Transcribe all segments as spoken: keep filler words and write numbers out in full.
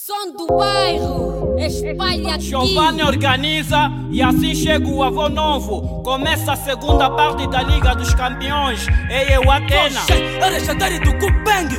Som do bairro, espalha aqui. Giovanni organiza e assim chega o avô novo. Começa a segunda parte da Liga dos Campeões. Ei, eu Atena. É legendário do Kubang.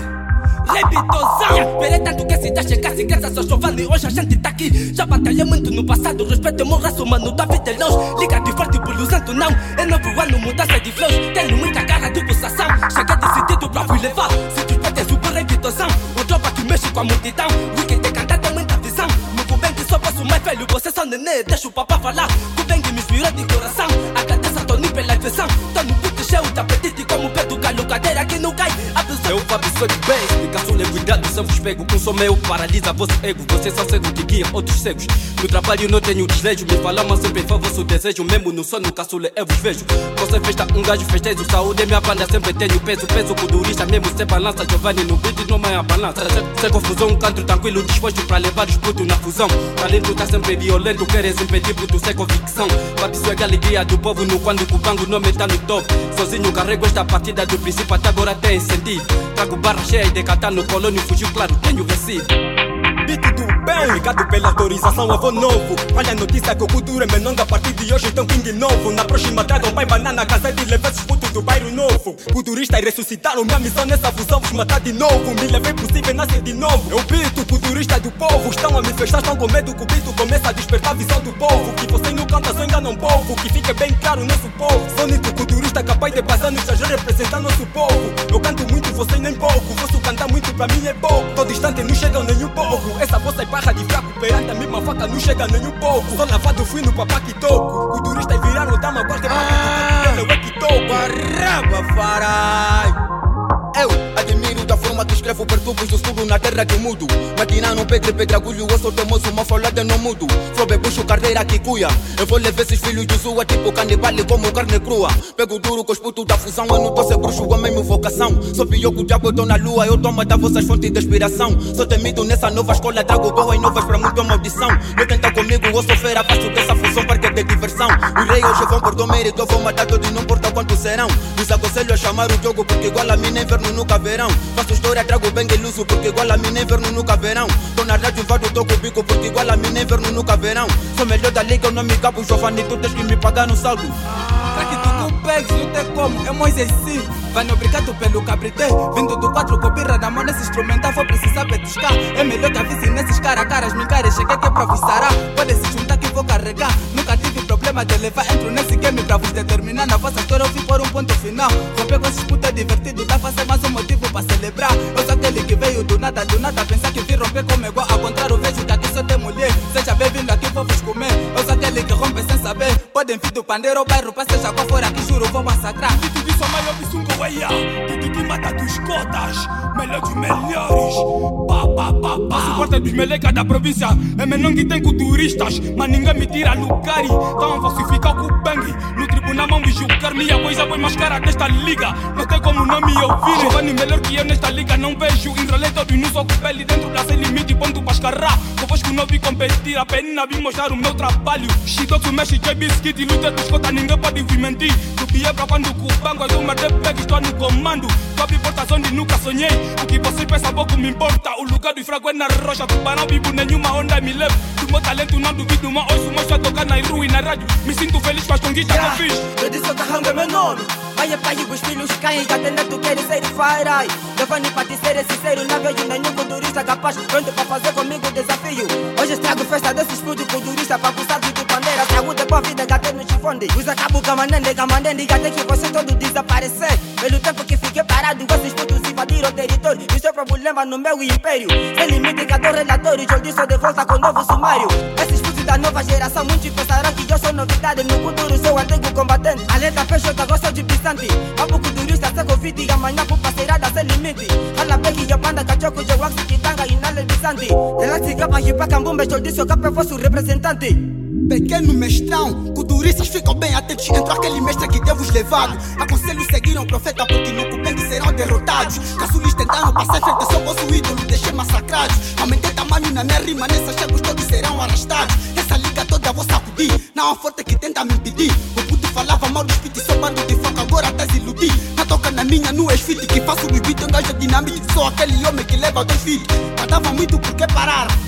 Rebitosão. Verei tanto que se dá chegar sem graças ao Giovanni. Hoje a gente tá aqui. Já batalhei muito no passado. Respeito meu raço, mano, da vida é longe. Liga de forte por usando não. É novo ano, mudança de flows. Tenho muita cara de pulsação. Cheguei decidido pra vos levar. Se tu pede super rebitosão. O tropa que mexe com a multidão. O que tem cantado tem muita visão. No Kubang só posso mais velho. Você só nenê, deixa o papá falar. Kubang me inspirou de coração. Agradeço a Tony pela invenção. Tô no puto cheio de apetite como Pedro Galo. Cadeira que não cai. Eu Fábio sou de base, caçula cuidado, só vos pego. Um sou meu, paralisa vosso ego. Vocês são cegos que guiam outros cegos. No trabalho não tenho desejo. Me falam, mas sempre faz vosso desejo. Mesmo no sono, caçula eu vos vejo. Você festa um gajo festejo. Saúde é minha banda, sempre tenho peso. Peso culturista, mesmo sem balança. Giovanni no beat não é a balança. Sem confusão, canto tranquilo, disposto pra levar os putos na fusão. Talento tá sempre violento, queres impedir puto sem convicção. Fábio sou a alegria do povo no quando o Kubang não me tá no top. Sozinho carrego esta partida do princípio até agora tem sentido. Trago barra cheia de catar no colônio, fugiu claro, tenho vencido. Beat do bem, obrigado pela autorização, avô novo. Olha a notícia que o cultura é menonga a partir de hoje, então king novo. Na próxima tragam pai banana, casa de levar esses putos do bairro novo. Futuristas ressuscitaram, minha missão nessa fusão, vos matar de novo. Me levei possível, nascer de novo. Eu pito, futurista do povo, estão a me fechar, estão com medo que o beat começa a despertar a visão do povo. Que vocês não cantam, só enganam povo, que fique bem claro nosso povo. Sônico culturista capaz de passar nos já representar nosso povo. Eu canto muito, vocês nem pouco, vosso cantar muito pra mim é pouco. Tô distante, não chegam nem um pouco. Essa voz é barra de fraco, perante a mesma faca não chega nem um pouco. Só lavado fui no papá que toco. Culturistas viraram dama, qualquer parte do eu é que toco. Barraba, farai. Eu admiro da forma que escrevo perturbos do sul na terra que mudo. Maquinando pedra, pedragulho, eu sou teimoso, uma folhada não mudo. Flobe, bucho, carteira que cuia. Eu vou levar esses filhos de sua tipo canibale como carne crua. Pego duro com os putos da fusão, eu não tô ser bruxo, a mesma vocação. Sou pior que o diabo, eu tô na lua, eu tomo da vossas fontes de inspiração. Sou temido nessa nova escola, trago boas novas pra muita maldição. Não tenta comigo, eu sou fera, faço dessa fusão parque de diversão. O rei hoje vão por do mérito, eu vou matar todos, não importa quanto serão. Os aconselho a chamar o jogo, porque igual a mim nem inverno nunca verão. Faço história, trago bem iluso, porque igual a mim nem inverno nunca verão. Tô na rádio, invado, tô com o bico, porque igual a mim nem inverno nunca verão. Sou melhor da liga, eu não me cabo, Giovanni, tu tens que me pagar no saldo. Crack do Kubang, não tem como, é Moisés sim. Vai obrigado pelo cabrité. Vindo do quatro com birra na mão nesse instrumental, vou precisar petiscar. É melhor que avise nesses cara a caras, me caras, cheguei que é pra vos sarar. Pode se juntar que vou carregar. Nunca tive problema de levar, entro nesse game pra vos determinar. Na vossa história eu vim por um ponto final. Romper com esses putas divertido, dá pra ser mais um motivo pra celebrar. Eu sou aquele que veio do nada, do nada, pensar que vim romper como igual. Ao contrário, vejo que aqui só tem mulher. Seja bem-vindo aqui, vou vos comer. Eu sou aquele que rompe sem saber. Podem vir do pandeiro ao bairro, pra seja qual for aqui, juro, vou massacrar. Que tu disse a maior bisungo eia, que tu mata dos cotas, melhor dos melhores. Pá, pá, pá, pá. Faço parte dos melecas da província, é menor que tem culturistas, mas ninguém me tira lugar. Estão a falsificar o Kubang, no tribunal vão me julgar. Minha coisa foi mais cara desta liga, não tem como não me ouvir. Giovanni melhor que eu nesta liga, não vejo. Enrolei todo no só com pele dentro da sem limite, ponto pra escarrar. Convosco não vi competir, apenas vim mostrar o meu trabalho. Shidoku mexe, J Biscuit, luta dos cotas, ninguém pode vir mentir. Tu pia pra quando o Kubang, eu mardei pego, estou no comando. Tu abre portas onde nunca sonhei. O que você pensa pouco me importa. O lugar do fraco é na rocha, tu para não vivo nenhuma onda me leva. Do meu talento não duvido, mas hoje mostro a tocar na rua e na rádio. Me sinto feliz com as conquistas yeah. que eu fiz. Eu disse que rango é meu nome. Pai é pai e os filhos caem, já tem neto quer ser fairai. Giovanni pra te ser sincero, não vejo nenhum culturista capaz, pronto pra fazer comigo o desafio. Hoje estrago festa desses putos culturistas, pra pulsar de bandeira. Saúde, boa vida, gato no chifonde. Os acabo camanende, camanende, até que você todo desaparecer. Pelo tempo que fiquei parado, esses putos invadiram o território. Isso é problema no meu império. Sem limite, cada relatório, eu disse de volta com novo sumário. Esses putos da nova geração, muitos pensarão que eu sou novidade. No futuro sou antigo combatente. Alerta fecho, eu gosto de pisante. Papo culturista, sem convite, e amanhã por parceirada sem limite. Fala bem que eu panda, cachoco, eu waxi, kitanga e nada pisante. Relaxe, capa, hipa, cambumba, eu disse o capa, eu fosse o representante. Pequeno mestrão, culturistas ficam bem atentos. Entrou aquele mestre que deu vos levado. Aconselho seguiram o profeta, porque no Kubang serão derrotados. Caçulis tentaram passar frente, sou vosso ídolo, deixei massacrados. Aumentei tamanho na minha rima, nessas chegos todos serão arrastados. Essa liga toda vou sacudir, não há forte que tenta me impedir. O puto falava mal dos pits, sou bando de foco, agora tá iludir. Na toca na minha, no ex-fit, que faço no beat, um gajo dinamite. Sou aquele homem que leva dois filhos. Tardava muito porque pararam.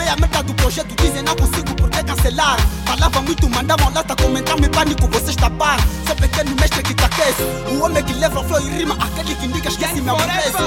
Falei a meta do projeto, dizem não consigo porque cancelar. Falava muito, mandavam lata, comentavam em pânico, você está par. Sou pequeno mestre que te aquece. O homem que leva flor e rima, aquele que indica esquece me aborrece.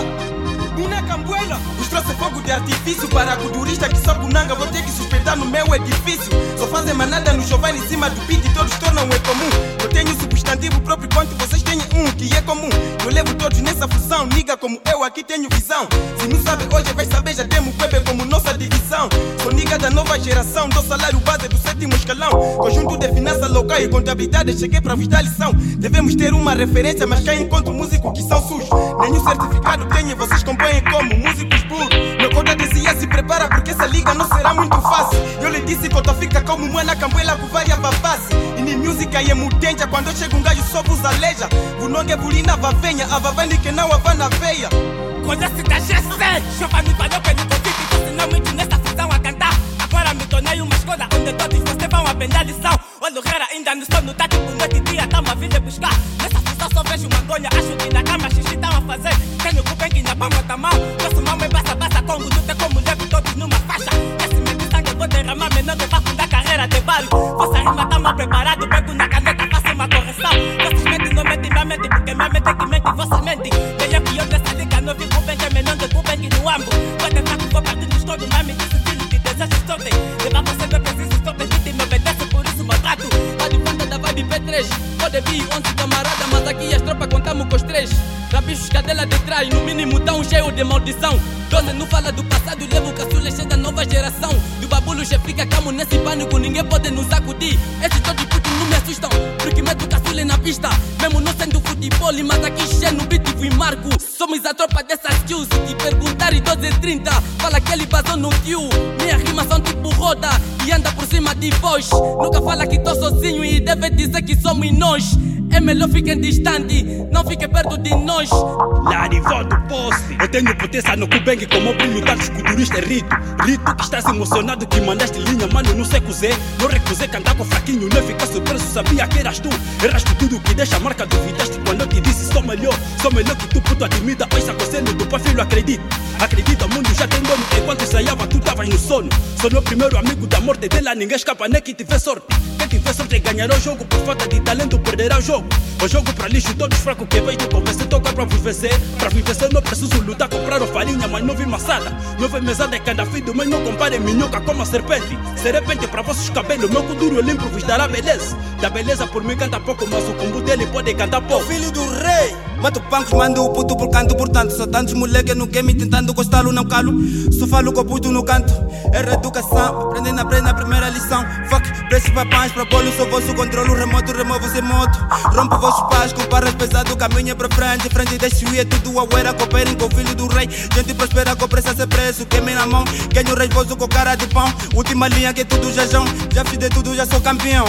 Una cambuela, os trouxe fogo de artifício. Para culturista que só bunanga, vou ter que suspeitar no meu edifício. Só fazem manada no chover em cima do beat e todos tornam é comum. Eu tenho substantivo próprio quanto vocês têm um que é comum. Eu levo todos nessa fusão, niga como eu aqui tenho visão. Se não sabe hoje vai saber, já temos Quebe como nossa divisão. Sou niga da nova geração, dou salário base do sétimo escalão. Conjunto de finanças local e contabilidade, cheguei pra vos dar lição. Devemos ter uma referência, mas cá encontro músicos que são sujos. Nenhum certificado tenho, vocês compõem como músicos puros. Meu cota dizia se prepara porque essa liga não será muito fácil. Eu lhe disse que eu fica como mãe cambuela com várias babase. E nem música e é mudente, quando eu chego um gajo só vos aleja. O nome é bulina vavenha, a vavane que não a vá na veia. Conhece da G C, chova me valeu pelo convite, você não mente nessa fusão a cantar. Agora me tornei uma escola onde todos vocês vão aprender a lição. Olha o rara ainda no sono, tá tipo noite e dia, tamo a vir de buscar. Nessa fusão só vejo mangonha, acho que na cama xixi tão a fazer. Tenho o bem que na palma da mão, nosso mão é bassa, bassa, Congo, não tem como levo todos numa faixa. Esse meio de sangue eu vou derramar, menor de papo da carreira de baile. Vossa rima tá mal preparado, pego na caneta, faço uma correção. Vocês mentem, não mentem, minha mente, porque minha mente é que mente, vocês mentem. Quem é pior dessa liga, não vi com bem, que é menor de com bem que no ambo. Vai tentar que vou partir dos todos, mas me disse filho que deseja sorte. Levar você não é preciso, sorte, e me obedece, por isso maltrato. Tá de volta da vibe P três, pode vir onze camarada, mas aqui as tropas contamos com os três. Rabichos cadela de trás, no mínimo dá um cheio de maldição. Doze não fala do passado, levo o caçula cheio da nova geração. Do babulo já fica calmo nesse pânico, ninguém pode nos acudir. Esses todos putos não me assustam, porque meto o caçula na pista. Mesmo não sendo futebol, mas aqui cheio no beat e marco. Somos a tropa dessas kills, se te perguntarem doze e trinta, fala que ele vazou no kill. Minhas rimas são tipo roda e anda por cima de voz. Nunca fala que tô sozinho e deve dizer que somos nós. É melhor fiquem distante, não fiquem perto de nós. Larivó do poste. Eu tenho potência no Kubengue como o brilho da esculturista é Rito. Rito que estás emocionado que mandaste linha, mano, não sei cozer. Não recusei cantar com fraquinho, não ficar surpreso, sabia que eras tu. Erraste tudo que deixa a marca, duvidaste quando eu te disse sou melhor. Sou melhor que tu, puto, admita, ouça conselho do pai, filho, acredita. Acredita, o mundo já tem dono, enquanto ensaiava tu estavas no sono. Sou meu primeiro amigo da morte dela, ninguém escapa, nem que tiver sorte. Quem tiver sorte ganhará o jogo, por falta de talento perderá o jogo. O jogo pra lixo, todos fracos que veio convencer, toca pra vos vencer. Pra vos vencer não preciso lutar, comprar farinha, mas não vi maçada. Não vem mesada é cada filho, mas não compare minhoca como a serpente. Serpente pra vossos cabelos, meu cu duro e limpo vos dará beleza. Da beleza por mim canta pouco, mas o combo dele pode cantar pouco. Filho do rei, mato pancos, mando o puto por canto, portanto. Só tantos moleque no game tentando gostá-lo, não calo. Só falo com o puto no canto, é reeducação. Aprendendo, aprende a primeira lição. Fuck, preço pra pães, pra bolo, sou vosso controlo remoto, removo sem moto. Rompo vossos pais com barras pesado, caminho pra frente, frente deixo ir, tudo a uera, cooperem com o filho do rei. Gente prospera com pressa sem preço, queimem na mão, ganho rei vosso com cara de pão. Última linha que é tudo jajão, já fiz de tudo, já sou campeão.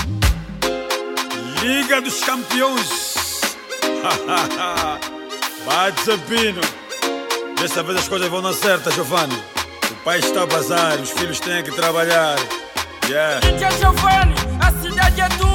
Liga dos Campeões. Vai desapino. Desta vez as coisas vão na certa, Giovanni. O pai está a bazar, os filhos têm que trabalhar. Yeah. D J Giovanni, a cidade é tua.